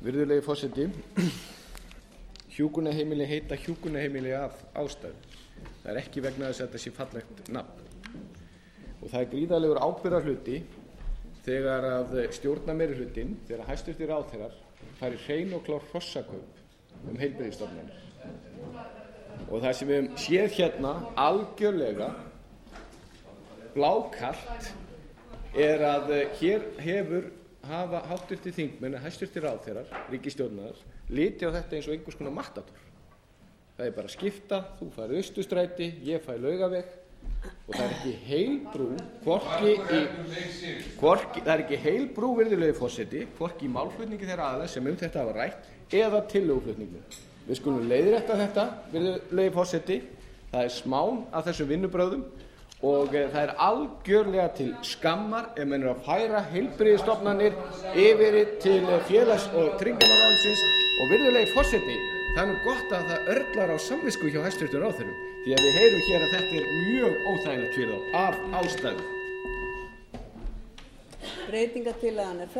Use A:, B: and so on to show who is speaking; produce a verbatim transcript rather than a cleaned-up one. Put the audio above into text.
A: Virðulegi forseti. Hjúkrunarheimili heita hjúkrunarheimili af ástæðu. Það er ekki vegna þess að þetta sé fallegt nafn. Og það er gríðarlegur ábyrgðarhluti þegar að stjórnarmeirihlutinn, þegar hæstvirtir ráðherrar fari hrein og klár hrossakaup um heilbrigðisstofnanir. Og það sem við höfum séð hérna algjörlega blákalt er að hér hefur hafa háttvirtir þingmenn og hæstvirtir ráðherrar ríkisstjórnarinnar litið á þetta eins og einhvers konar matador. Það er bara að skipta, þú fær Austurstræti, ég fær Laugaveg og það er ekki heil brú, hvorki í, hvorki, það er ekki heil brú virðulegi forseti, hvorki í málflutningi þeirra aðeins sem um þetta hafa rætt eða tillöguflutningnum. Við skulum leiðrétta þetta virðulegi forseti, það er smán af þessum vinnubrögðum og það er algjörlega til skammar ef menn eru að færa heilbrigðisstofnanir yfir til félags- og tryggingamálaráðuneytisins og virðulegi forseti, það er nú gott að það örlar á samvisku hjá hæstvirtum ráðherrum því að við heyrum hér að þetta er mjög óþægilegt fyrir þá af ástæðu.
B: Breytingartillagan er